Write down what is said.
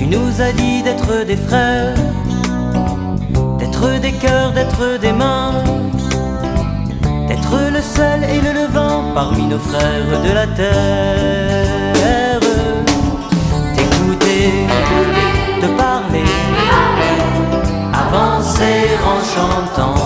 Tu nous as dit d'être des frères, d'être des cœurs, d'être des mains, d'être le seul et le levant parmi nos frères de la terre. T'écouter, te parler, avancer en chantant.